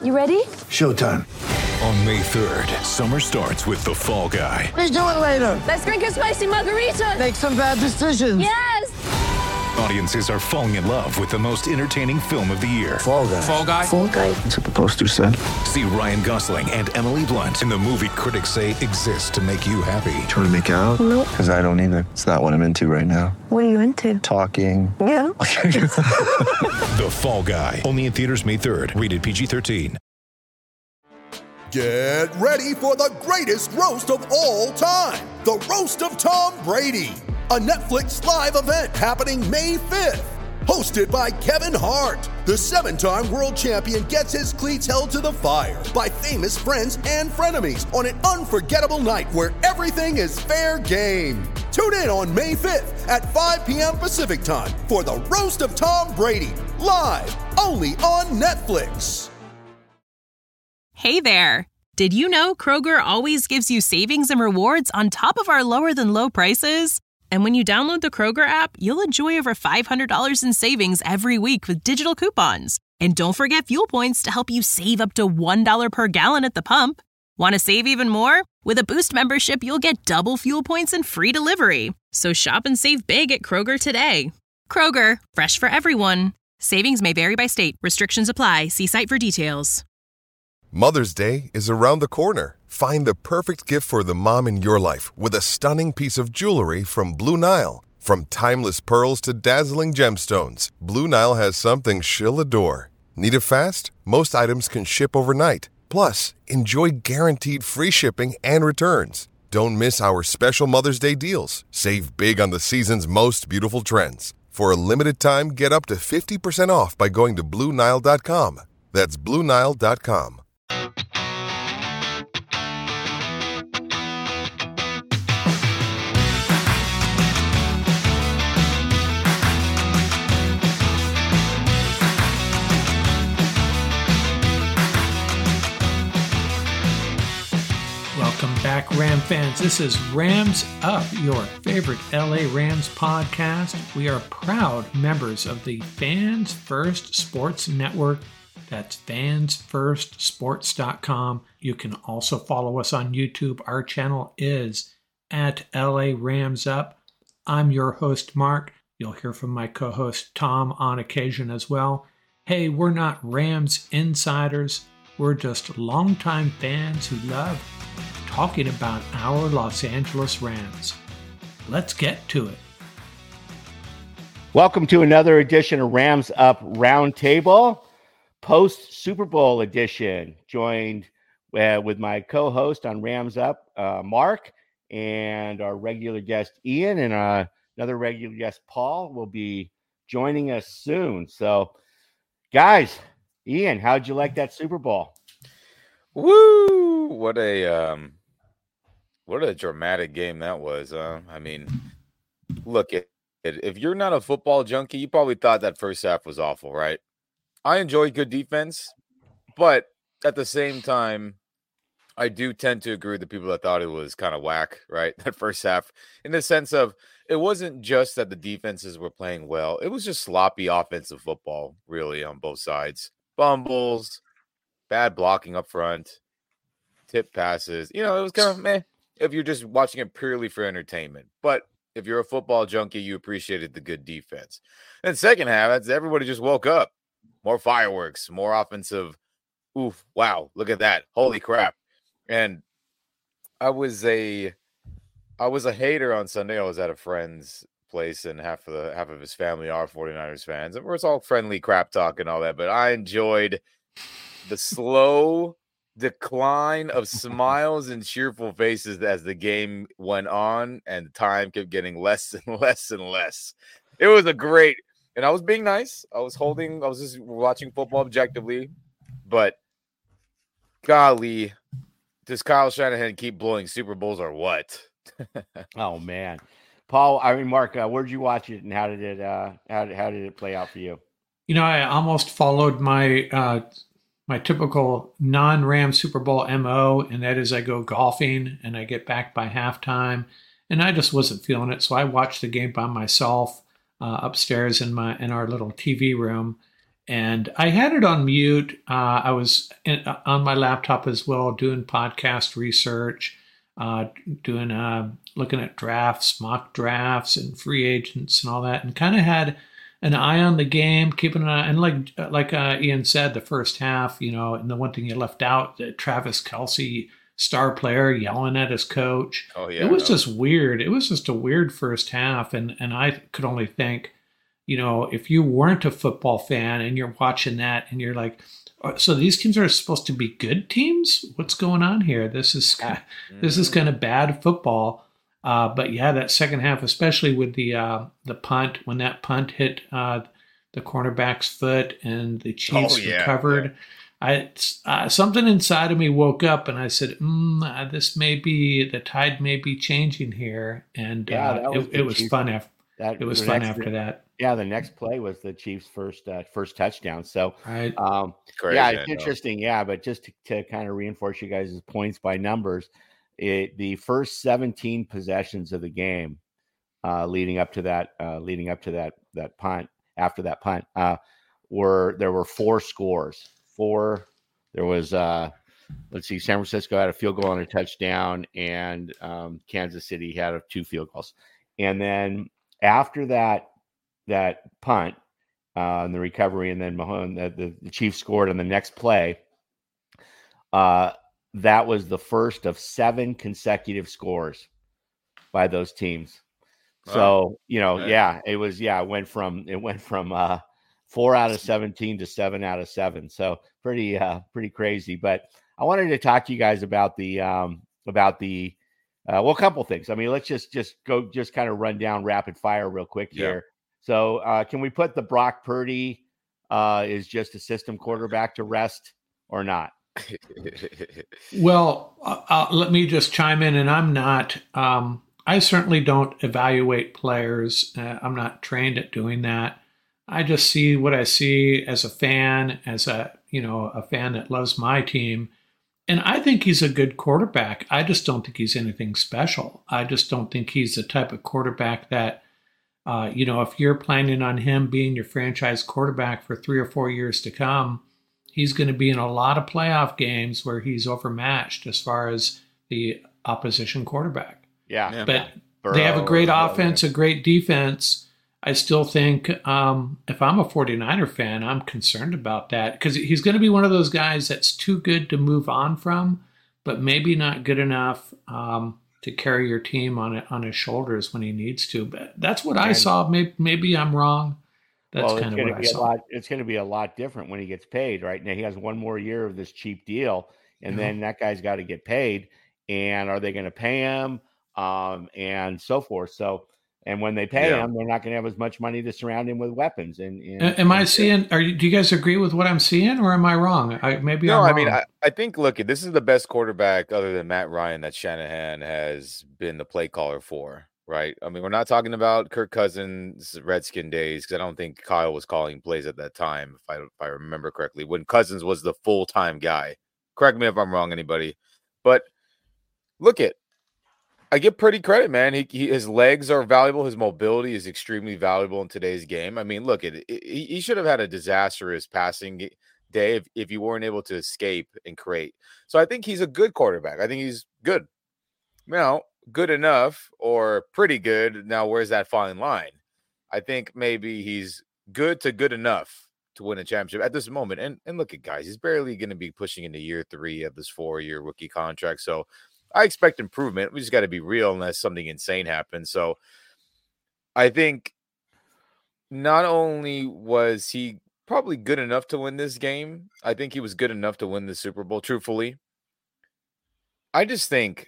You ready? Showtime. On May 3rd, summer starts with The Fall Guy. Let's do it later. Let's drink a spicy margarita. Make some bad decisions. Yes! Audiences are falling in love with the most entertaining film of the year. Fall Guy. Fall Guy? Fall Guy. That's what the poster said. See Ryan Gosling and Emily Blunt in the movie critics say exists to make you happy. Trying to make it out? Nope. Because I don't either. It's not what I'm into right now. What are you into? Talking. Yeah. The Fall Guy. Only in theaters May 3rd. Rated PG-13. Get ready for the greatest roast of all time. The Roast of Tom Brady. A Netflix live event happening May 5th. Hosted by Kevin Hart. The 7-time world champion gets his cleats held to the fire by famous friends and frenemies on an unforgettable night where everything is fair game. Tune in on May 5th at 5 p.m. Pacific time for the Roast of Tom Brady. Live only on Netflix. Hey there! Did you know Kroger always gives you savings and rewards on top of our lower-than-low prices? And when you download the Kroger app, you'll enjoy over $500 in savings every week with digital coupons. And don't forget fuel points to help you save up to $1 per gallon at the pump. Want to save even more? With a Boost membership, you'll get double fuel points and free delivery. So shop and save big at Kroger today. Kroger, fresh for everyone. Savings may vary by state. Restrictions apply. See site for details. Mother's Day is around the corner. Find the perfect gift for the mom in your life with a stunning piece of jewelry from Blue Nile. From timeless pearls to dazzling gemstones, Blue Nile has something she'll adore. Need it fast? Most items can ship overnight. Plus, enjoy guaranteed free shipping and returns. Don't miss our special Mother's Day deals. Save big on the season's most beautiful trends. For a limited time, get up to 50% off by going to BlueNile.com. That's BlueNile.com. Welcome back, Ram fans. This is Rams Up, your favorite LA Rams podcast. We are proud members of the Fans First Sports Network. That's fansfirstsports.com. You can also follow us on YouTube. Our channel is at LA Rams Up. I'm your host, Mark. You'll hear from my co-host, Tom, on occasion as well. Hey, we're not Rams insiders. We're just longtime fans who love talking about our Los Angeles Rams. Let's get to it. Welcome to another edition of Rams Up Roundtable, post Super Bowl edition. Joined with my co-host on Rams Up, Mark, and our regular guest Ian, and another regular guest Paul will be joining us soon. So, guys, Ian, how'd you like that Super Bowl? Woo! What a dramatic game that was. I mean, look, if you're not a football junkie, you probably thought that first half was awful, right? I enjoyed good defense, but at the same time, I do tend to agree with the people that thought it was kind of whack, right? That first half, in the sense of it wasn't just that the defenses were playing well. It was just sloppy offensive football, really, on both sides. Fumbles, bad blocking up front, tip passes. You know, it was kind of meh if you're just watching it purely for entertainment. But if you're a football junkie, you appreciated the good defense. And second half, everybody just woke up. More fireworks, more offensive. Oof, wow, look at that. Holy crap. And I was a hater on Sunday. I was at a friend's place, and half of his family are 49ers fans. And it's all friendly crap talk and all that, but I enjoyed the slow decline of smiles and cheerful faces as the game went on and time kept getting less and less and less. It was a great, and I was being nice. I was just watching football objectively, but golly, does Kyle Shanahan keep blowing Super Bowls or what? Oh man, Paul, Mark, where'd you watch it, and how did it play out for you? You know, I almost followed my typical non-Rams Super Bowl MO, and that is I go golfing and I get back by halftime, and I just wasn't feeling it, so I watched the game by myself upstairs in our little TV room, And I had it on mute. I was on my laptop as well, doing podcast research, looking at drafts, mock drafts, and free agents and all that, and kind of had an eye on the game, keeping an eye. And like Ian said, the first half, and the one thing you left out, Travis Kelce, star player, yelling at his coach. Oh yeah, it was just weird. It was just a weird first half, and I could only think, if you weren't a football fan and you're watching that and you're like, so these teams are supposed to be good teams? What's going on here? This is kind of bad football. But yeah, that second half, especially with the punt, when that punt hit the cornerback's foot and the Chiefs recovered. Yeah. Something inside of me woke up and I said, the tide may be changing here. And it was fun after that. Yeah, the next play was the Chiefs' first touchdown. So, right. It's interesting. Yeah, but just to kind of reinforce you guys' points by numbers, the first 17 possessions of the game, leading up to that punt, after that punt, there were 4 scores. There was San Francisco had a field goal and a touchdown, and Kansas City had 2 field goals. And then after that punt and the recovery, and then the Chiefs scored on the next play, that was the first of 7 consecutive scores by those teams. So, it went from 4 out of 17 to 7 out of 7. So pretty crazy. But I wanted to talk to you guys about the a couple things. I mean, let's just kind of run down rapid fire real quick here. So can we put the Brock Purdy is just a system quarterback to rest or not? Well, let me just chime in, and I'm not. I certainly don't evaluate players. I'm not trained at doing that. I just see what I see as a fan, as a fan that loves my team. And I think he's a good quarterback. I just don't think he's anything special. I just don't think he's the type of quarterback that, if you're planning on him being your franchise quarterback for 3 or 4 years to come, he's going to be in a lot of playoff games where he's overmatched as far as the opposition quarterback. Yeah. But they have a great offense, a great defense. I still think if I'm a 49er fan, I'm concerned about that because he's going to be one of those guys that's too good to move on from, but maybe not good enough to carry your team on his shoulders when he needs to. But that's what I saw. Maybe I'm wrong. That's kind of what I saw. It's going to be a lot different when he gets paid. Right now, he has 1 more year of this cheap deal, and then that guy's got to get paid. And are they going to pay him? And so forth. So. And when they pay him, they're not going to have as much money to surround him with weapons. Am I seeing? Do you guys agree with what I'm seeing, or am I wrong? I'm wrong. I mean, I think. Look, this is the best quarterback other than Matt Ryan that Shanahan has been the play caller for, right? I mean, we're not talking about Kirk Cousins' Redskin days because I don't think Kyle was calling plays at that time, if I remember correctly, when Cousins was the full-time guy. Correct me if I'm wrong, anybody. But look at. I give Purdy credit, man. His legs are valuable. His mobility is extremely valuable in today's game. I mean, look, he should have had a disastrous passing day if you weren't able to escape and create. So I think he's a good quarterback. I think he's good. Now, good enough or pretty good. Now, where's that fine line? I think maybe he's good to good enough to win a championship at this moment. And look at guys, he's barely going to be pushing into year 3 of this 4-year rookie contract. So I expect improvement. We just got to be real unless something insane happens. So I think not only was he probably good enough to win this game, I think he was good enough to win the Super Bowl, truthfully. I just think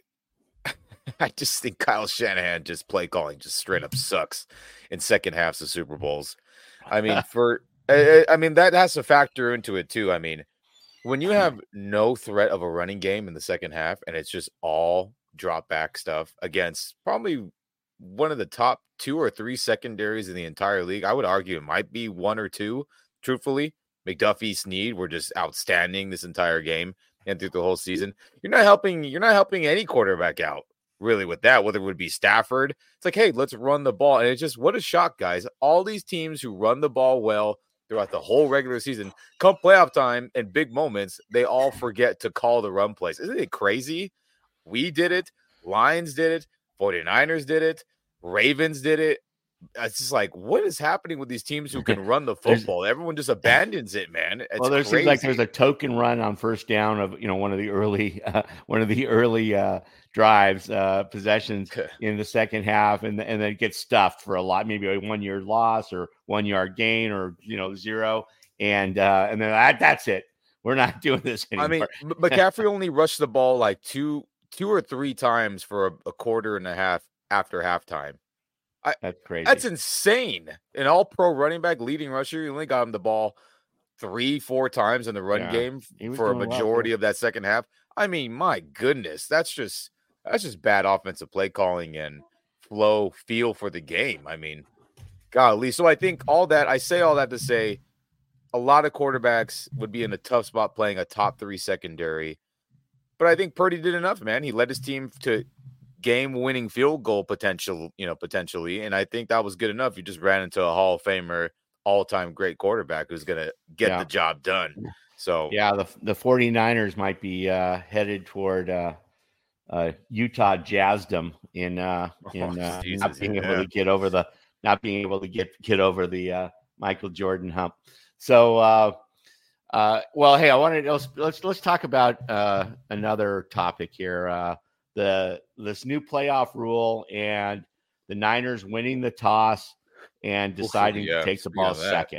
Kyle Shanahan just play calling just straight up sucks in second halves of Super Bowls. I mean, that has to factor into it too. I mean, when you have no threat of a running game in the second half and it's just all drop back stuff against probably one of the top 2 or 3 secondaries in the entire league, I would argue it might be 1 or 2, truthfully. McDuffie, Snead were just outstanding this entire game and through the whole season. You're not helping any quarterback out really with that, whether it would be Stafford. It's like, hey, let's run the ball. And it's just, what a shock, guys. All these teams who run the ball well throughout the whole regular season. Come playoff time and big moments, they all forget to call the run plays. Isn't it crazy? We did it. Lions did it. 49ers did it. Ravens did it. It's just like, what is happening with these teams who can run the football? Everyone just abandons it, man. It's there crazy. seems like there's a token run on first down of one of the early drives, possessions in the second half, and then it gets stuffed for a lot, maybe a 1 year loss or 1 yard gain or 0, and then that's it. We're not doing this anymore. I mean, McCaffrey only rushed the ball like two or three times for a quarter and a half after halftime. That's crazy. That's insane. An all-pro running back, leading rusher, you only got him the ball 3-4 times in the run game for a majority of that second half. I mean, my goodness, that's just bad offensive play calling and feel for the game. I mean, golly. So I think I say all that to say a lot of quarterbacks would be in a tough spot playing a top 3 secondary. But I think Purdy did enough, man. He led his team to game-winning field goal potentially, and I think that was good enough. You just ran into a Hall of Famer, all-time great quarterback who's going to get the job done. So the 49ers might be headed toward Utah Jazzdom in not being able to get over the Michael Jordan hump. So hey, let's talk about another topic here. This new playoff rule and the Niners winning the toss and deciding to take the ball second.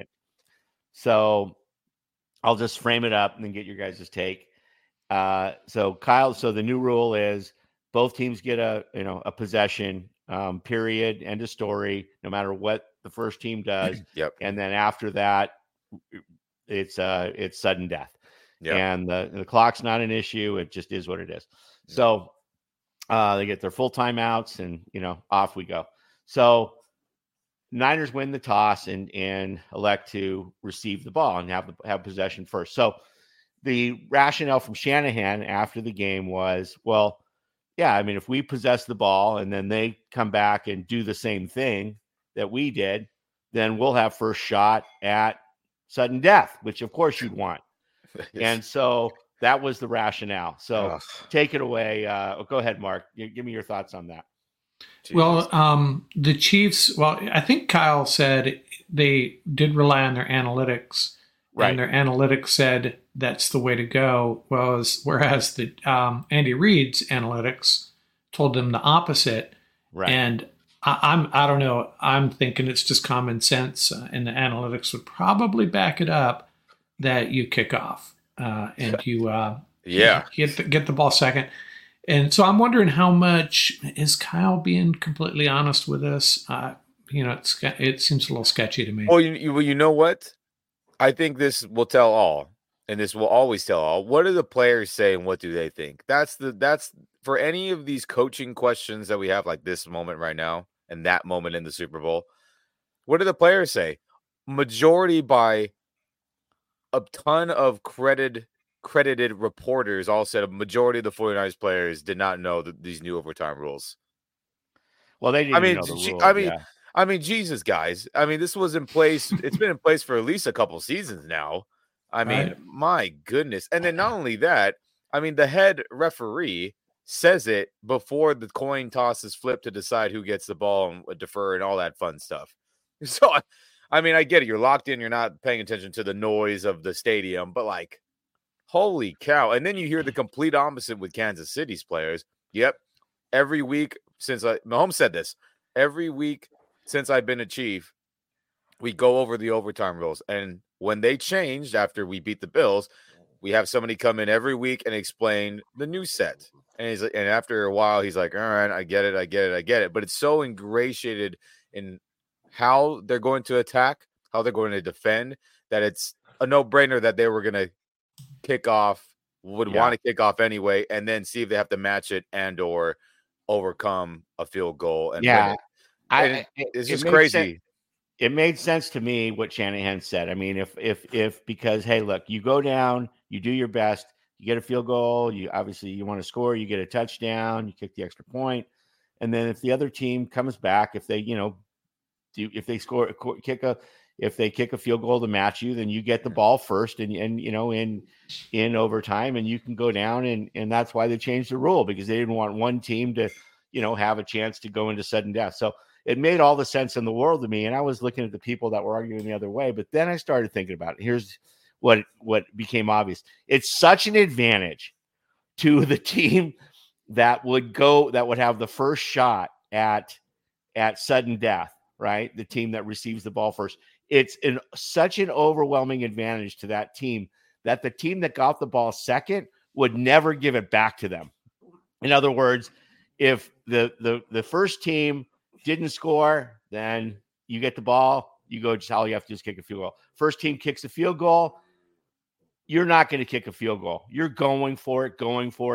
So I'll just frame it up and then get your guys' take. So Kyle, the new rule is both teams get a possession, period, end of story, no matter what the first team does. Yep. And then after that, it's sudden death. Yep. And the clock's not an issue. It just is what it is. So they get their full timeouts and, off we go. So Niners win the toss and elect to receive the ball and have possession first. So the rationale from Shanahan after the game was, if we possess the ball and then they come back and do the same thing that we did, then we'll have first shot at sudden death, which of course you'd want. And so that was the rationale. So take it away. Go ahead, Mark. Give me your thoughts on that. Jesus. Well, the Chiefs, I think Kyle said they did rely on their analytics. Right. And their analytics said that's the way to go. Whereas the Andy Reid's analytics told them the opposite. Right. And I don't know. I'm thinking it's just common sense, and the analytics would probably back it up that you kick off. And you get the ball second. And so I'm wondering how much is Kyle being completely honest with us? It seems a little sketchy to me. Well, you know what? I think this will tell all, and this will always tell all. What do the players say and what do they think? That's for any of these coaching questions that we have like this moment right now and that moment in the Super Bowl. What do the players say? Majority by a ton of credited reporters all said a majority of the 49ers players did not know these new overtime rules. Well, they didn't know the rules. I mean, Jesus, guys. I mean, this was in place. It's been in place for at least a couple seasons now. I mean, my goodness. And then not only that, I mean, the head referee says it before the coin toss is flipped to decide who gets the ball and defer and all that fun stuff. So, I mean, I get it. You're locked in. You're not paying attention to the noise of the stadium, but like, holy cow. And then you hear the complete opposite with Kansas City's players. Yep. Every week since Mahomes said this, every week since I've been a Chief, we go over the overtime rules. And when they changed after we beat the Bills, we have somebody come in every week and explain the new set. And after a while, he's like, all right, I get it. But it's so ingratiated in how they're going to attack, how they're going to defend, that it's a no-brainer that they were going to want to kick off anyway, and then see if they have to match it and or overcome a field goal. And it's just crazy. It made sense to me what Shanahan said. I mean, if because, hey, look, you go down, you do your best, you get a field goal, you want to score, you get a touchdown, you kick the extra point, and then if the other team comes back, if they if they kick a field goal to match you, then you get the ball first and in overtime, and you can go down. And that's why they changed the rule, because they didn't want one team to, have a chance to go into sudden death. So it made all the sense in the world to me. And I was looking at the people that were arguing the other way, but then I started thinking about it. Here's what became obvious. It's such an advantage to the team that would have the first shot at sudden death, right? The team that receives the ball first. It's such an overwhelming advantage to that team that the team that got the ball second would never give it back to them. In other words, if the first team didn't score, then you get the ball, you go, just all you have to do is kick a field goal. First team kicks a field goal, you're not going to kick a field goal. You're going for it,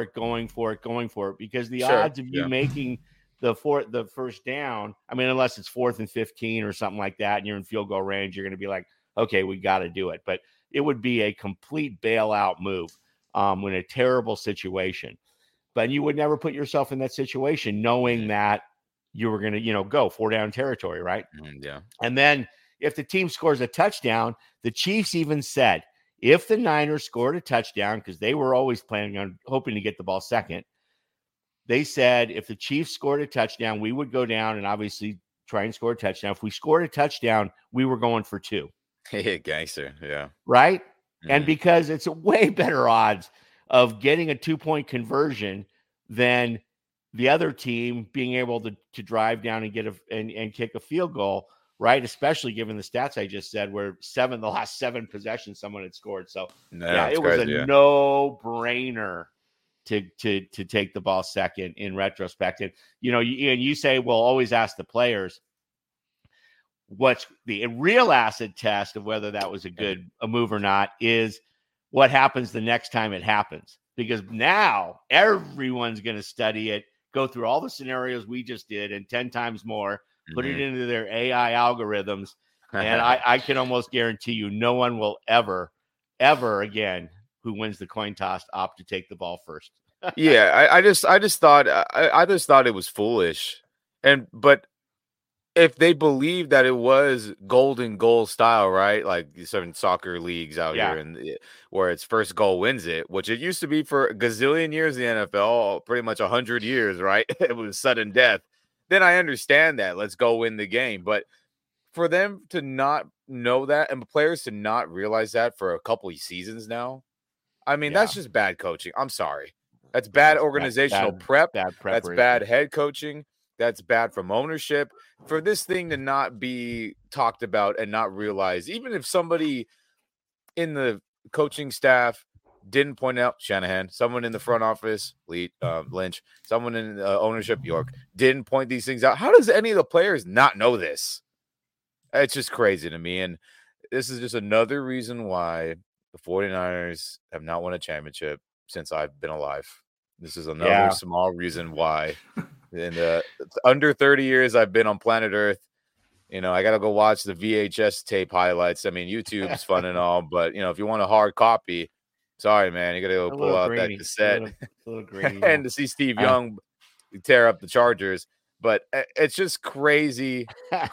because the odds of you making the first down, I mean, unless it's 4th and 15 or something like that, and you're in field goal range, you're going to be like, okay, we got to do it. But it would be a complete bailout move in a terrible situation. But you would never put yourself in that situation knowing that you were going to, go 4-down territory, right? Yeah. And then if the team scores a touchdown, the Chiefs even said, if the Niners scored a touchdown, because they were always planning on hoping to get the ball second, they said if the Chiefs scored a touchdown, we would go down and obviously try and score a touchdown. If we scored a touchdown, we were going for 2. Hey, gangster. Yeah. Right? Mm-hmm. And because it's a way better odds of getting a 2-point conversion than the other team being able to drive down and get and kick a field goal, right? Especially given the stats I just said, where the last 7 possessions someone had scored. So it was a no-brainer to take the ball second in retrospect. And you say, well, always ask the players. What's the real acid test of whether that was a move or not is what happens the next time it happens. Because now everyone's going to study it, go through all the scenarios we just did and 10 times more, put it into their AI algorithms. And I can almost guarantee you no one will ever again who wins the coin toss opt to take the ball first. Yeah, I just thought it was foolish. But if they believe that it was golden goal style, right? Like certain soccer leagues out here, and where it's first goal wins it, which it used to be for a gazillion years in the NFL, pretty much 100 years, right? It was sudden death. Then I understand that. Let's go win the game. But for them to not know that and players to not realize that for a couple of seasons now, I mean, that's just bad coaching. I'm sorry. That's bad organizational prep. That's bad head coaching. That's bad from ownership. For this thing to not be talked about and not realized, even if somebody in the coaching staff didn't point out, Shanahan, someone in the front office, Lynch, someone in ownership, York, didn't point these things out. How does any of the players not know this? It's just crazy to me. And this is just another reason why the 49ers have not won a championship since I've been alive. This is another small reason why. In the under 30 years I've been on planet Earth, I got to go watch the VHS tape highlights. I mean, YouTube's fun and all, but, if you want a hard copy, sorry, man, you got to go pull out that cassette a little grainy, and to see Steve Young tear up the Chargers. But it's just crazy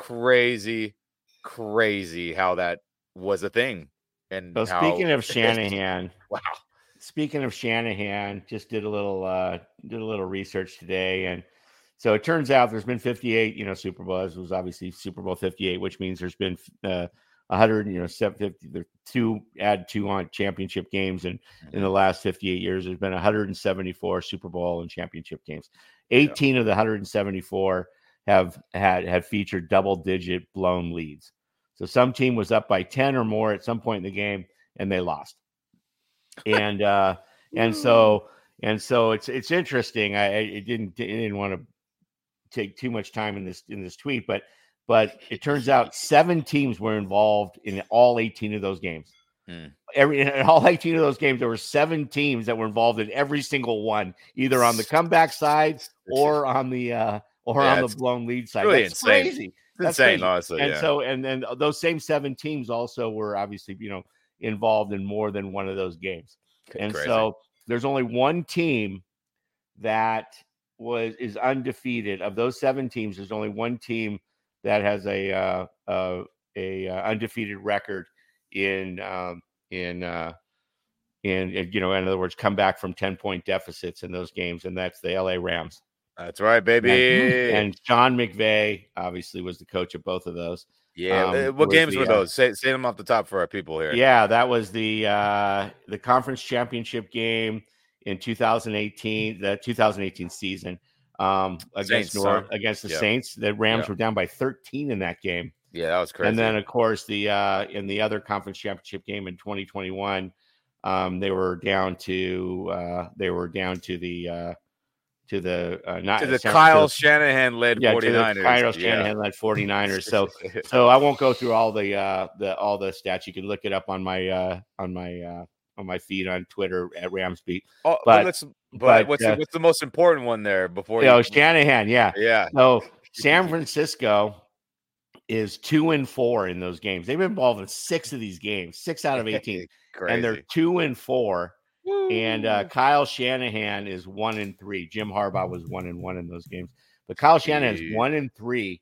how that was a thing. And so speaking of Shanahan, wow. Speaking of Shanahan, just did a little research today, and so it turns out there's been 58, Super Bowls. It was obviously Super Bowl 58, which means there's been 100, 750, add 2 on championship games, and in the last 58 years, there's been 174 Super Bowl and championship games. 18 of the 174 have featured double-digit blown leads. So some team was up by 10 or more at some point in the game, and they lost. And so it's interesting. I didn't want to take too much time in this tweet, but it turns out 7 teams were involved in all 18 of those games. In all 18 of those games, there were 7 teams that were involved in every single one, either on the comeback side or on the blown lead side. Really That's insane. Crazy. That's insane, crazy. Honestly. And yeah. so and then those same 7 teams also were obviously involved in more than one of those games. And crazy. So there's only one team that is undefeated. Of those 7 teams, there's only one team that has a undefeated record in in other words, come back from 10-point deficits in those games, and that's the LA Rams. That's right, baby. And Sean McVay obviously was the coach of both of those. Yeah. What games were those? Say them off the top for our people here. Yeah, that was the conference championship game in 2018, the 2018 season against the Saints. The Rams were down by 13 in that game. Yeah, that was crazy. And then, of course, in the other conference championship game in 2021, they were down to the Kyle Shanahan led 49ers. Kyle Shanahan led 49ers. So I won't go through all the stats. You can look it up on my feed on Twitter at Ramsbeat. Oh, but what's the most important one there before Shanahan? Yeah. Yeah. So San Francisco is 2-4 in those games. They've been involved in 6 of these games, 6 out of 18, and they're 2-4. And Kyle Shanahan is 1-3. Jim Harbaugh was 1-1 in those games, but Kyle Shanahan is 1-3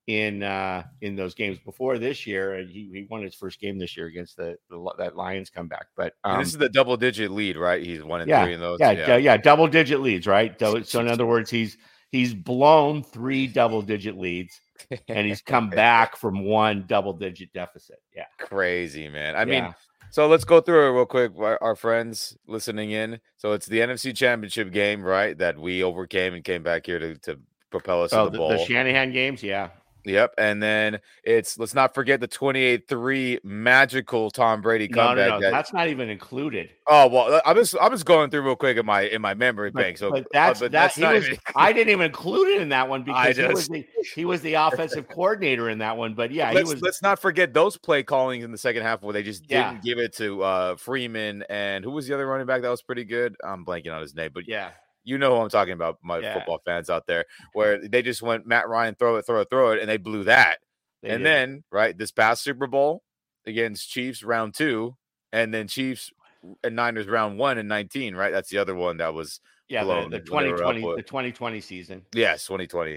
in those games before this year, and he won his first game this year against that Lions comeback. But this is the double-digit lead, right? He's 1-3 in those. Yeah, double-digit leads, right? So in other words, he's blown 3 double-digit leads, and he's come back from 1 double-digit deficit. Yeah, crazy, man. I mean. So let's go through it real quick, our friends listening in. So it's the NFC Championship game, right, that we overcame and came back here to propel us to the bowl. The Shanahan games, yeah. Yep. And then let's not forget the 28-3 magical Tom Brady comeback. No, that's not even included. Oh, well, I'm just going through real quick in my memory bank. So I didn't even include it in that one because he was the offensive coordinator in that one. But yeah, let's not forget those play callings in the second half where they just didn't give it to Freeman, and who was the other running back that was pretty good? I'm blanking on his name, but yeah. You know who I'm talking about, my football fans out there, where they just went Matt Ryan, throw it, and they blew that. Then, right, this past Super Bowl against Chiefs round 2, and then Chiefs and Niners round 1 in 19, right? That's the other one that was blown. The 2020 season. Yes, 2020.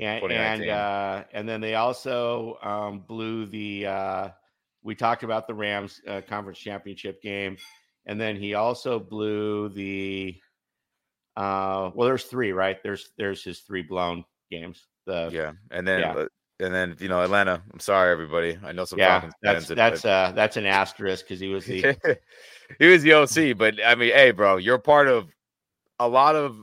And then they also blew we talked about the Rams conference championship game, and then he also blew the there's 3, right? There's his 3 blown games. And then Atlanta. I'm sorry, everybody. I know some Falcons fans. That's an asterisk because he was the he was the OC. But I mean, hey, bro, you're part of a lot of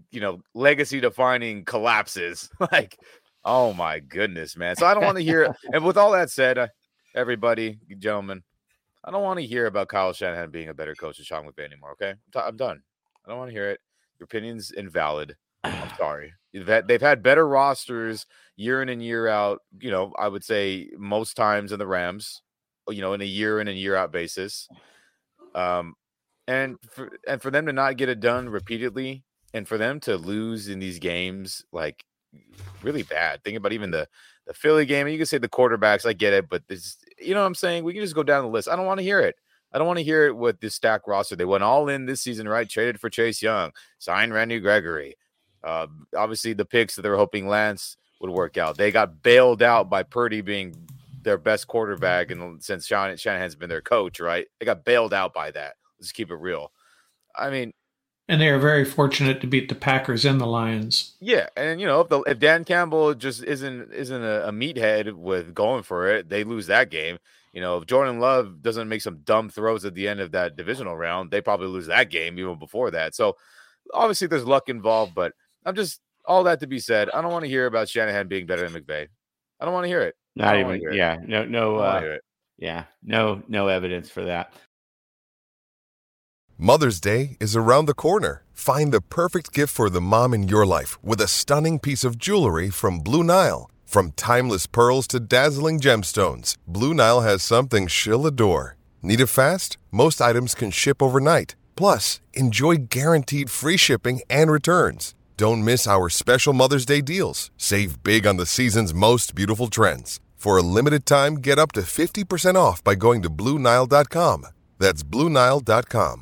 legacy defining collapses. Like, oh my goodness, man. So I don't want to hear. And with all that said, everybody, gentlemen, I don't want to hear about Kyle Shanahan being a better coach than Sean McVay anymore. Okay, I'm done. I don't want to hear it. Your opinion's invalid. I'm sorry. They've had better rosters year in and year out. I would say most times in the Rams. In a year in and year out basis. And for them to not get it done repeatedly, and for them to lose in these games, like really bad. Think about even the Philly game. And you can say the quarterbacks. I get it, but this, what I'm saying. We can just go down the list. I don't want to hear it. I don't want to hear it with this stacked roster. They went all in this season, right? Traded for Chase Young, signed Randy Gregory. Obviously, the picks that they were hoping Lance would work out. They got bailed out by Purdy being their best quarterback, and since Shanahan's been their coach, right? They got bailed out by that. Let's keep it real. I mean, and they are very fortunate to beat the Packers and the Lions. Yeah, and if Dan Campbell just isn't a meathead with going for it, they lose that game. If Jordan Love doesn't make some dumb throws at the end of that divisional round, they probably lose that game even before that. So obviously there's luck involved, but I'm just all that to be said. I don't want to hear about Shanahan being better than McVay. I don't want to hear it. Not even. Yeah. No. Yeah. No evidence for that. Mother's Day is around the corner. Find the perfect gift for the mom in your life with a stunning piece of jewelry from Blue Nile. From timeless pearls to dazzling gemstones, Blue Nile has something she'll adore. Need it fast? Most items can ship overnight. Plus, enjoy guaranteed free shipping and returns. Don't miss our special Mother's Day deals. Save big on the season's most beautiful trends. For a limited time, get up to 50% off by going to BlueNile.com. That's BlueNile.com.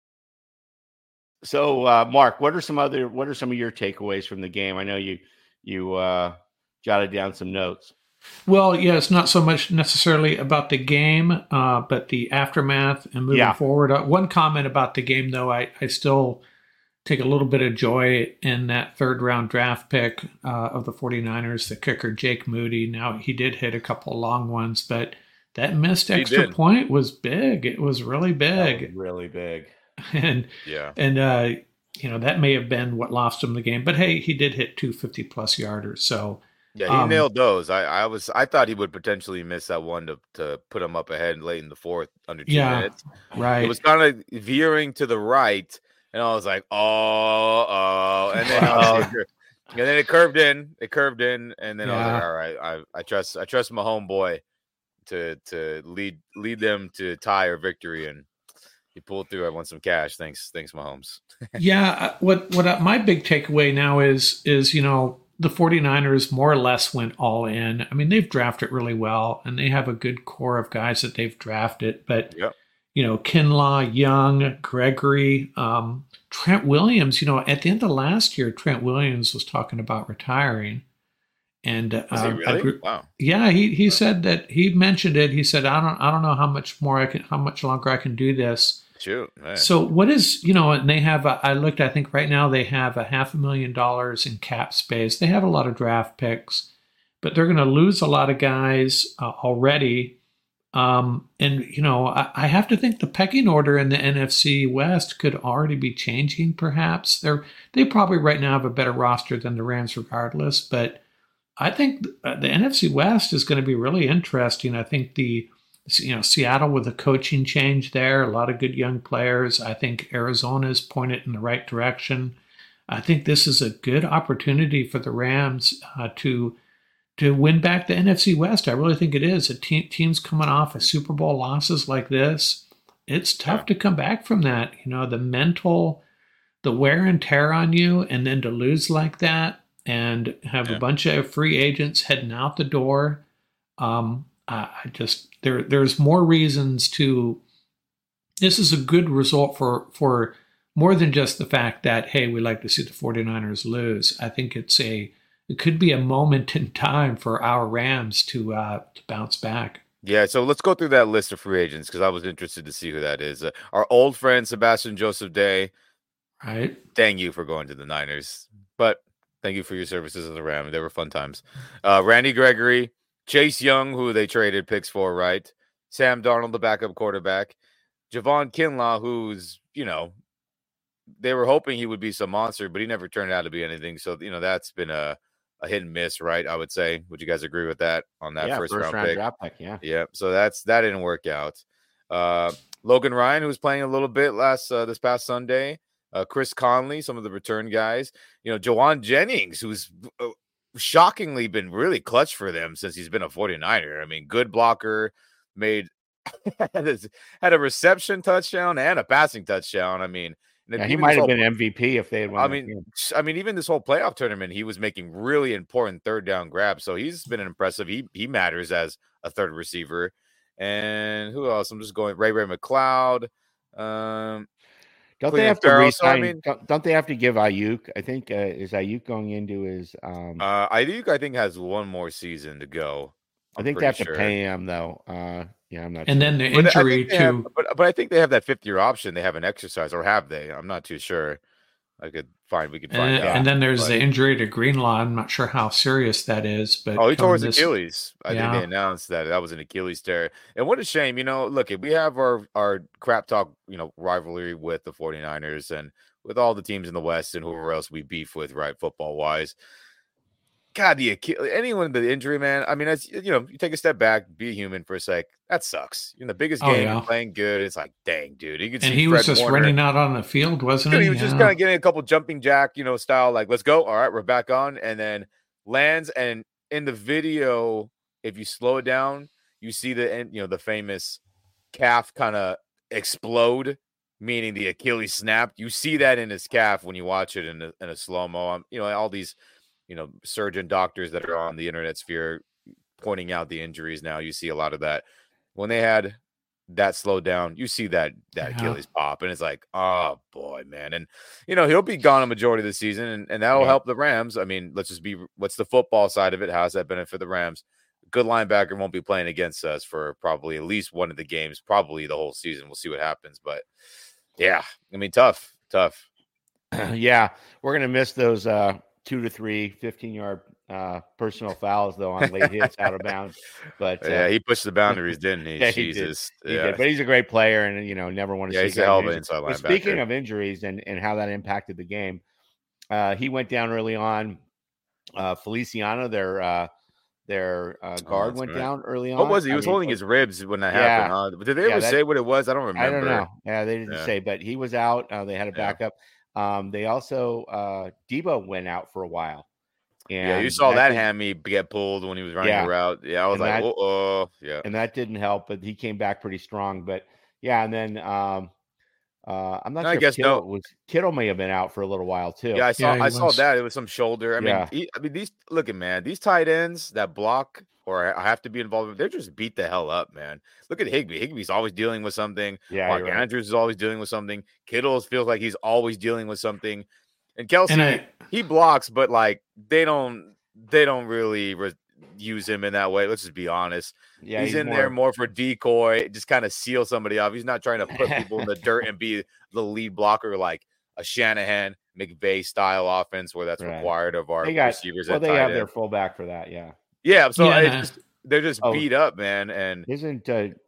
So, Mark, what are some of your takeaways from the game? I know you jotted down some notes. Well, yeah, it's not so much necessarily about the game, but the aftermath and moving forward. One comment about the game, though, I still take a little bit of joy in that third-round draft pick of the 49ers, the kicker Jake Moody. Now, he did hit a couple of long ones, but that missed extra point was big. It was really big. Really big. And that may have been what lost him the game. But hey, he did hit 250-plus yarders. So yeah, he nailed those. I thought he would potentially miss that one to put him up ahead late in the fourth under 2 minutes. Right. It was kind of veering to the right, and I was like, oh, and then and then it curved in, and then I was like, all right, I trust my homeboy to lead them to tie or victory, and he pulled through. I won some cash. Thanks, Mahomes. What my big takeaway now is the 49ers more or less went all in. I mean, they've drafted really well, and they have a good core of guys that they've drafted. But, Kinlaw, Young, Gregory, Trent Williams, at the end of last year, Trent Williams was talking about retiring. And was he really? Wow. Yeah, he said that he mentioned it. He said, I don't know how much longer I can do this. Shoot, man. So what is, and they have, I looked, I think right now they have $500,000 in cap space. They have a lot of draft picks, but they're going to lose a lot of guys already. I have to think the pecking order in the NFC West could already be changing perhaps. They probably right now have a better roster than the Rams regardless, but I think the NFC West is going to be really interesting. I think Seattle with a coaching change there, a lot of good young players. I think Arizona's pointed in the right direction. I think this is a good opportunity for the Rams to win back the NFC West. I really think it is. Teams coming off of Super Bowl losses like this, it's tough to come back from that. The wear and tear on you, and then to lose like that and have a bunch of free agents heading out the door. There's more reasons to. This is a good result for more than just the fact that, hey, we like to see the 49ers lose. I think it could be a moment in time for our Rams to bounce back. Yeah, so let's go through that list of free agents because I was interested to see who that is. Our old friend Sebastian Joseph Day. Right. Thank you for going to the Niners, but thank you for your services as a Ram. They were fun times. Randy Gregory, Chase Young, who they traded picks for, right? Sam Darnold, the backup quarterback. Javon Kinlaw, who's, they were hoping he would be some monster, but he never turned out to be anything. So, that's been a hit and miss, right? I would say. Would you guys agree with that on that first round pick? Draft pick? Yeah. So that didn't work out. Logan Ryan, who was playing a little bit this past Sunday. Chris Conley, some of the return guys. Jawan Jennings, who's shockingly been really clutch for them since he's been a 49er. I mean, good blocker, made had a reception touchdown and a passing touchdown. I mean, he might have been MVP if they had won. I mean, even this whole playoff tournament, he was making really important third down grabs. So he's been impressive. He matters as a third receiver. And who else? I'm just going Ray McLeod. Don't they have to resign? Don't they have to give Ayuk? I think is Ayuk going into his? Ayuk, I think, has one more season to go. I think they have to pay him though. Yeah, I'm not. And sure. then the injury too. But I think they have that 5th-year option. They haven't exercised, or have they? I'm not too sure. We could find out. And then there's the injury to Greenlaw. I'm not sure how serious that is, but he tore his Achilles. I think they announced that was an Achilles tear. And what a shame. Look, we have our crap talk, rivalry with the 49ers and with all the teams in the West and whoever else we beef with, right, football wise. God, anyone with the injury, man. I mean, that's, you take a step back, be human for a sec. That sucks. In the biggest game, you're playing good. It's like, dang, dude. You can see he was just running out on the field, wasn't he? He was just kind of getting a couple jumping jack, style, like, let's go. All right, we're back on. And then lands. And in the video, if you slow it down, you see the famous calf kind of explode, meaning the Achilles snapped. You see that in his calf when you watch it in a slow-mo. All these surgeon doctors that are on the internet sphere pointing out the injuries now. You see a lot of that. When they had that slowed down, you see that Achilles pop, and it's like, oh boy, man. And he'll be gone a majority of the season, and that'll help the Rams. I mean, what's the football side of it? How's that benefit the Rams? good linebacker won't be playing against us for probably at least one of the games, probably the whole season. We'll see what happens. But, yeah, I mean, tough. Yeah, we're going to miss those 2 to 3 15-yard personal fouls, though, on late hits out of bounds. But yeah, he pushed the boundaries, didn't he? Yeah, Jesus. He did. But he's a great player, and, never want to see he's a hell of an inside But linebacker. speaking of injuries and how that impacted the game, he went down early on. Feliciano, their guard, went down early on. What was he? He was holding his ribs when that happened. Did they ever say what it was? I don't remember. I don't know. Yeah, they didn't say, but he was out. They had a backup. They also Debo went out for a while. And you saw that hammy get pulled when he was running the route. Yeah, I was like, oh, yeah. And that didn't help, but he came back pretty strong. But yeah, and then I'm not sure. I guess Kittle may have been out for a little while too. Yeah, I saw that. It was some shoulder. I mean, these tight ends that block or I have to be involved with, they're just beat the hell up, man. Look at Higbee. Higbee's always dealing with something. Yeah, Mark Andrews is always dealing with something. Kittle feels like he's always dealing with something. And Kelsey, he blocks, but like they don't really use him in that way. Let's just be honest. Yeah, he's in there more for decoy, just kind of seal somebody off. He's not trying to put people in the dirt and be the lead blocker like a Shanahan, McVay style offense where that's required of our receivers. Well, they have their fullback for that. Yeah. Yeah. So they're just beat up, man. And isn't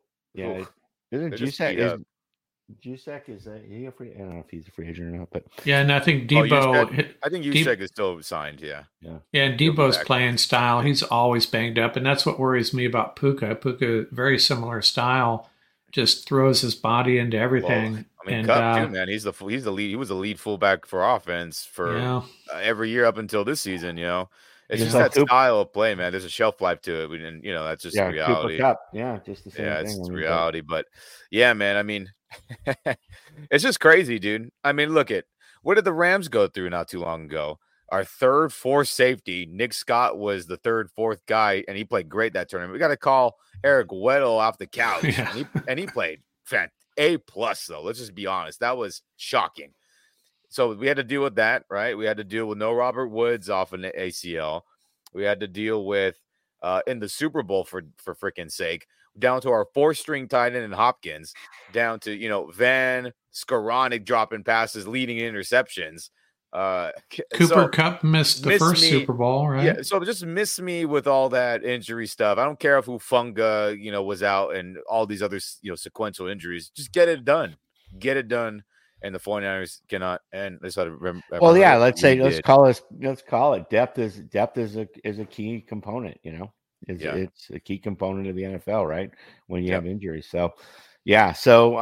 Jusek is he a free? I don't know if he's a free agent or not, but and I think Debo. I think Jusek is still signed. Yeah. And Debo's playing style, he's always banged up, and that's what worries me about Puka. Puka, very similar style, just throws his body into everything. Well, I mean, Kupp too, man. He's the lead. He was the lead fullback for offense for every year up until this season. It's just that style of play, man. There's a shelf life to it, and that's just reality. Cooper Kupp. Yeah, just the same thing. It's reality, but yeah, man. I mean. It's just crazy, dude. I mean, what did the Rams go through not too long ago? Our third, fourth safety, Nick Scott, was the third, fourth guy, and he played great that tournament. We got to call Eric Weddle off the couch, and he played A+, though. Let's just be honest. That was shocking. So we had to deal with that, right? We had to deal with no Robert Woods off an ACL. We had to deal with in the Super Bowl for freaking sake. Down to our four-string tight end in Hopkins, down to, Van Skoranek dropping passes, leading interceptions. Cooper Kupp missed the first Super Bowl, right? Yeah, so just miss me with all that injury stuff. I don't care if Hufanga, was out and all these other, sequential injuries. Just get it done. Get it done. And the 49ers cannot. And let's remember. Well, yeah, let's call it. Depth is a key component, It's a key component of the NFL, right? When you have injuries. So, yeah. So,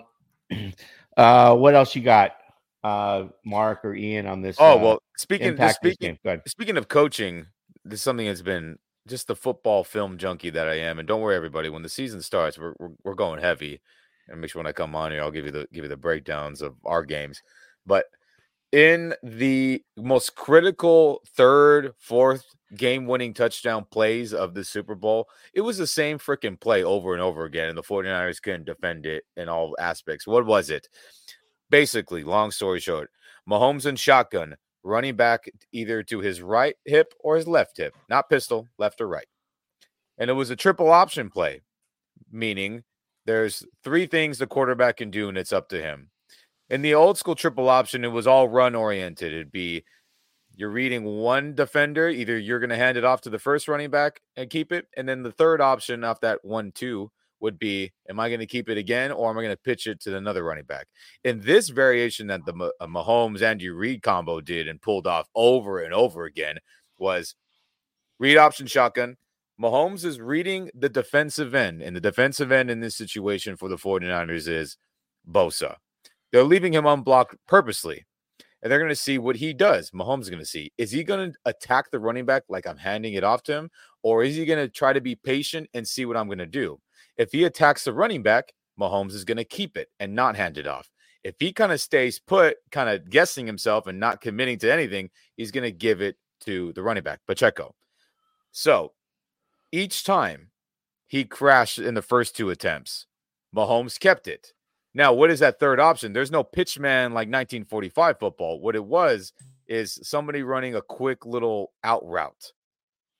what else you got, Mark or Ian, on this? Speaking of coaching, this is something that's been just the football film junkie that I am. And don't worry, everybody, when the season starts, we're going heavy. And make sure when I come on here, I'll give you the breakdowns of our games. But in the most critical third, fourth game-winning touchdown plays of the Super Bowl, it was the same freaking play over and over again, and the 49ers couldn't defend it in all aspects. What was it? Basically, long story short, Mahomes in shotgun, running back either to his right hip or his left hip, not pistol, left or right. And it was a triple option play, meaning there's three things the quarterback can do, and it's up to him. In the old school triple option, it was all run oriented. It'd be you're reading one defender. Either you're going to hand it off to the first running back and keep it. And then the third option off that 1-2 would be, am I going to keep it again, or am I going to pitch it to another running back? In this variation that the Mahomes Andy Reid combo did and pulled off over and over again was read option shotgun. Mahomes is reading the defensive end, and the defensive end in this situation for the 49ers is Bosa. They're leaving him unblocked purposely, and they're going to see what he does. Mahomes is going to see, is he going to attack the running back like I'm handing it off to him, or is he going to try to be patient and see what I'm going to do? If he attacks the running back, Mahomes is going to keep it and not hand it off. If he kind of stays put, kind of guessing himself and not committing to anything, he's going to give it to the running back, Pacheco. So each time he crashed in the first two attempts, Mahomes kept it. Now, what is that third option? There's no pitch man like 1945 football. What it was is somebody running a quick little out route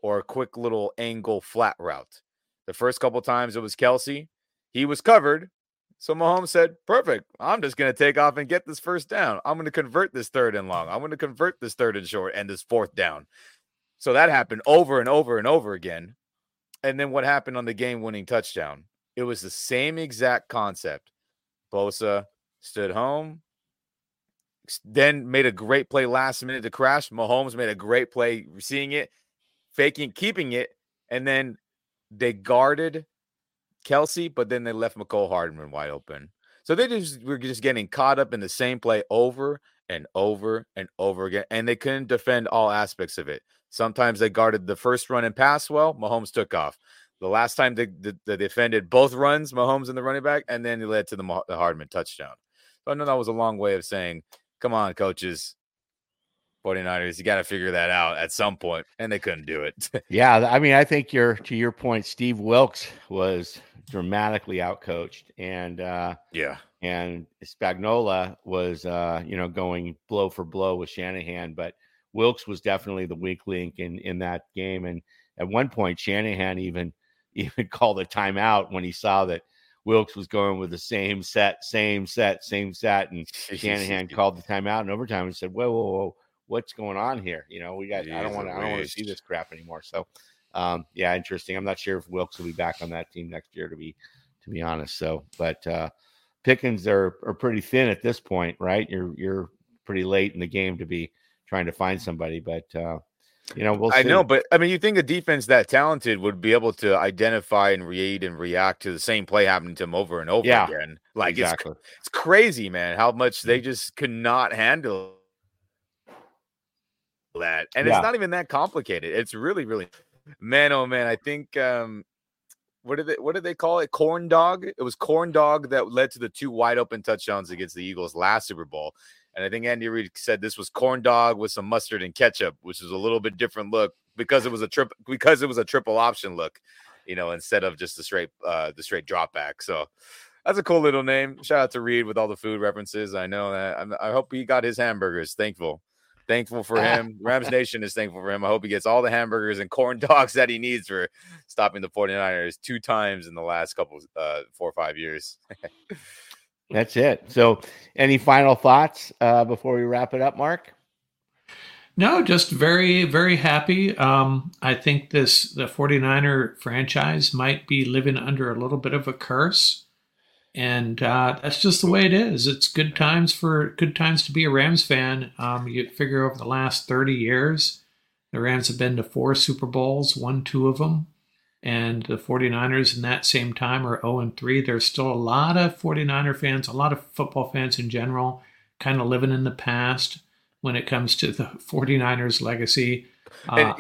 or a quick little angle flat route. The first couple times it was Kelce. He was covered. So Mahomes said, perfect. I'm just going to take off and get this first down. I'm going to convert this third and long. I'm going to convert this third and short and this fourth down. So that happened over and over and over again. And then what happened on the game-winning touchdown? It was the same exact concept. Bosa stood home, then made a great play last minute to crash. Mahomes made a great play seeing it, faking, keeping it, and then they guarded Kelce, but then they left McCole Hardman wide open. So they were just getting caught up in the same play over and over and over again, and they couldn't defend all aspects of it. Sometimes they guarded the first run and pass well. Mahomes took off. The last time they defended both runs, Mahomes and the running back, and then it led to the Hardman touchdown. So I know that was a long way of saying, come on, coaches, 49ers, you got to figure that out at some point, and they couldn't do it. Yeah, I mean, I think to your point, Steve Wilks was dramatically outcoached, and and Spagnuolo was going blow for blow with Shanahan, but Wilks was definitely the weak link in that game. And at one point, Shanahan even called a timeout when he saw that Wilks was going with the same set, and Shanahan called the timeout in overtime and said, whoa, what's going on here? I don't want to see this crap anymore. So interesting. I'm not sure if Wilks will be back on that team next year, to be honest. So, but pickings are pretty thin at this point, right? You're pretty late in the game to be trying to find somebody, but we'll see. I know, but I mean, you think a defense that talented would be able to identify and read and react to the same play happening to them over and over again? Like, exactly. It's crazy, man, how much they just could not handle that. And it's not even that complicated. It's really, really, man, oh man. I think what did they call it? Corn dog. It was corn dog that led to the 2 wide open touchdowns against the Eagles last Super Bowl. And I think Andy Reid said this was corn dog with some mustard and ketchup, which is a little bit different look because it was a triple option look, instead of just the straight drop back. So that's a cool little name. Shout out to Reid with all the food references. I know that. I hope he got his hamburgers. Thankful for him. Rams Nation is thankful for him. I hope he gets all the hamburgers and corn dogs that he needs for stopping the 49ers 2 times in the last 4 or 5 years. That's it. So any final thoughts before we wrap it up, Mark? No, just very, very happy. I think the 49er franchise might be living under a little bit of a curse. And that's just the way it is. It's good times to be a Rams fan. You figure over the last 30 years, the Rams have been to 4 Super Bowls, won 2 of them. And the 49ers in that same time are 0-3. There's still a lot of 49er fans, a lot of football fans in general, kind of living in the past when it comes to the 49ers legacy. And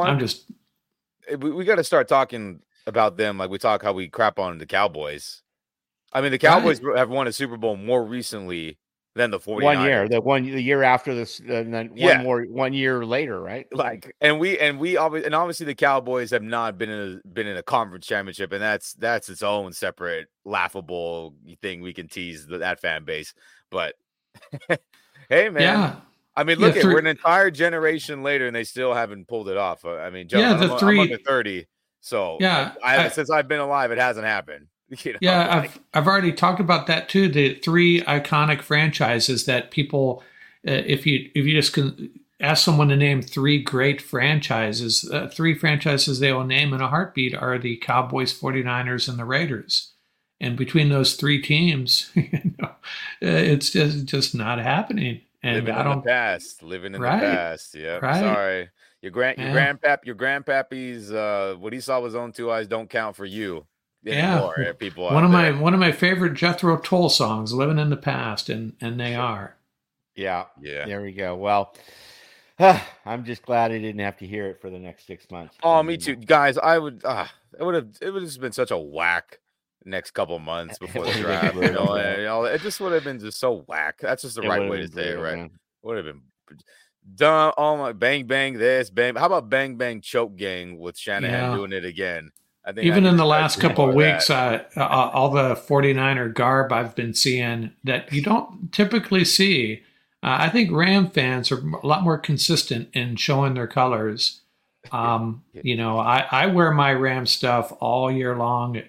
we got to start talking about them like we talk how we crap on the Cowboys. I mean, the Cowboys have won a Super Bowl more recently than the 49ers. The year after this, and then 1 year later, right? Like, and obviously the Cowboys have not been in a conference championship, and that's its own separate laughable thing we can tease that fan base. But hey, man, I mean, look, we're an entire generation later, and they still haven't pulled it off. I mean, Joe, I'm under 30, so since I've been alive, it hasn't happened. I've already talked about that too. The 3 iconic franchises that people, if you just can ask someone to name 3 great franchises, 3 franchises they will name in a heartbeat are the Cowboys, 49ers, and the Raiders. And between those 3 teams, it's just not happening. And living in the past. Yeah, right. Sorry, your grandpappy's what he saw with his own 2 eyes don't count for you. People. One of my favorite Jethro Tull songs, "Living in the Past," and they are. Yeah. There we go. Well, I'm just glad I didn't have to hear it for the next 6 months. Oh, me too, guys. It would have just been such a whack next couple months before the draft. It just would have been just so whack. That's just the right way to say it, right? Would have been dumb. Oh my, bang bang this, bang. How about bang bang choke gang with Shanahan doing it again? I think even in the last couple of weeks, all the 49er garb I've been seeing that you don't typically see. I think Ram fans are a lot more consistent in showing their colors. I wear my Rams stuff all year long.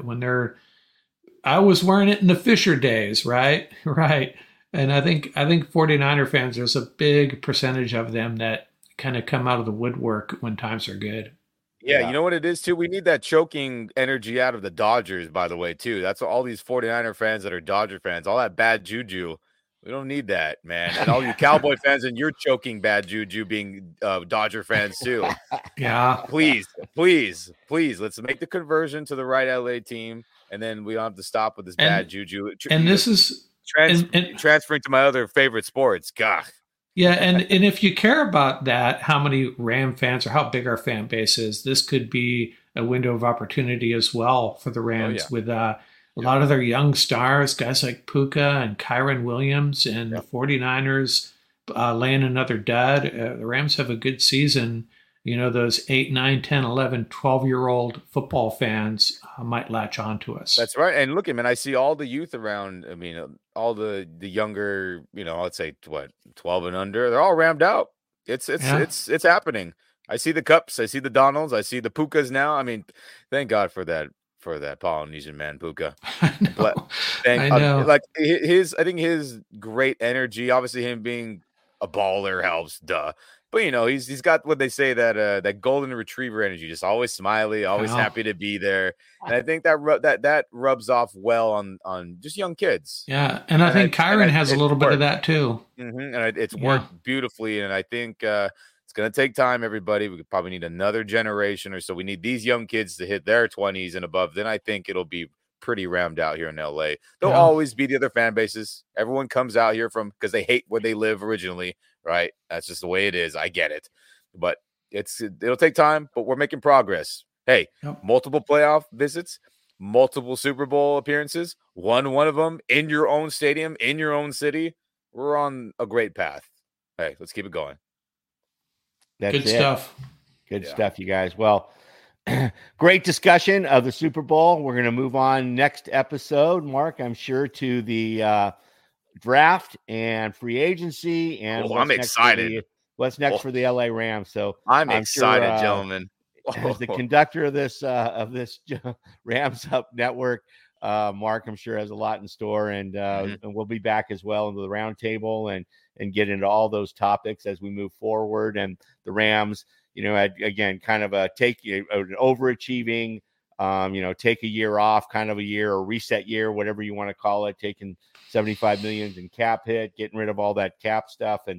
I was wearing it in the Fisher days, right? Right. And I think 49er fans, there's a big percentage of them that kind of come out of the woodwork when times are good. Yeah, you know what it is, too? We need that choking energy out of the Dodgers, by the way, too. That's all these 49er fans that are Dodger fans, all that bad juju. We don't need that, man. And all you Cowboy fans and you're choking bad juju being Dodger fans, too. Yeah. Please, let's make the conversion to the right LA team, and then we don't have to stop with this bad juju. And this is transferring to my other favorite sports. God. Yeah, and if you care about that, how many Ram fans or how big our fan base is, this could be a window of opportunity as well for the Rams with a lot of their young stars, guys like Puka and Kyron Williams, and the 49ers laying another dud. The Rams have a good season. Those 8, 9, 10, 11, 12-year-old football fans might latch on to us. That's right. And look, I see all the youth around. I mean, all the younger, let's say 12 and under, they're all rammed out. It's happening. I see the Cups. I see the Donalds. I see the Pukas now. I mean, thank God for that Polynesian man, Puka. I know. I think his great energy, obviously him being a baller helps, duh. But he's got what they say that golden retriever energy, just always smiley, always happy to be there, and I think that rubs off well on just young kids. Yeah, and I think Kyron has a little bit of that too. Mm-hmm. And it's worked beautifully, and I think it's going to take time. Everybody, we could probably need another generation or so. We need these young kids to hit their 20s and above. Then I think it'll be pretty rammed out here in LA. There'll always be the other fan bases. Everyone comes out here because they hate where they live originally. Right. That's just the way it is. I get it. But it'll take time, but we're making progress. Hey, multiple playoff visits, multiple Super Bowl appearances, one of them in your own stadium, in your own city. We're on a great path. Hey, let's keep it going. That's good stuff. Good stuff, you guys. Well, great discussion of the Super Bowl. We're going to move on next episode, Mark, I'm sure, to the draft and free agency, and I'm excited. What's next for the LA Rams? So I'm excited, sure, gentlemen. As the conductor of this Rams Up Network, Mark, I'm sure, has a lot in store, and we'll be back as well into the roundtable and get into all those topics as we move forward. And the Rams, again, kind of an overachieving, take a year off, kind of a year or reset year, whatever you want to call it, taking $75 million in cap hit, getting rid of all that cap stuff, and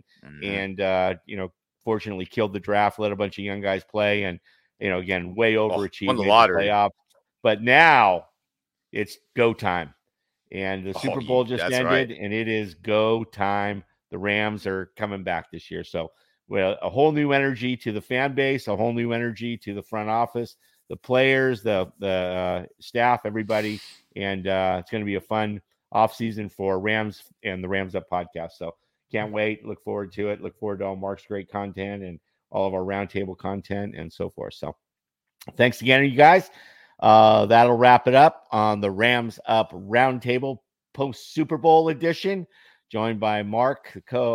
fortunately killed the draft, let a bunch of young guys play, and again, way overachieved, won the lottery playoff. But now it's go time, and the Super Bowl just ended, right, and it is go time. The Rams are coming back this year, so a whole new energy to the fan base, a whole new energy to the front office, the players, the staff, everybody, and it's going to be a fun offseason for Rams and the Rams Up podcast. So can't wait. Look forward to it. Look forward to all Mark's great content and all of our roundtable content and so forth. So thanks again, you guys. That'll wrap it up on the Rams Up Roundtable post Super Bowl edition, joined by Mark,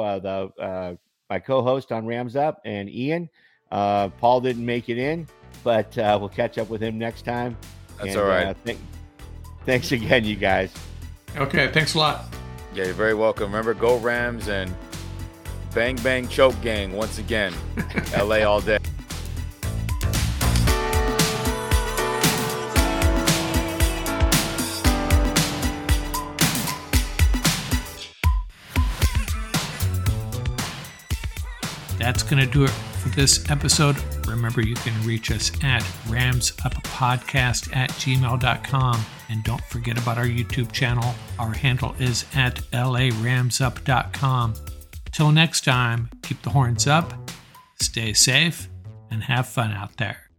my co-host on Rams Up, and Ian. Paul didn't make it in, but we'll catch up with him next time. That's all right. Thanks again, you guys. Okay, thanks a lot. Yeah, you're very welcome. Remember, go Rams and bang, bang, choke gang once again. LA all day. That's going to do it for this episode. Remember, you can reach us at ramsuppodcast@gmail.com. And don't forget about our YouTube channel. Our handle is at laramsup.com. Till next time, keep the horns up, stay safe, and have fun out there.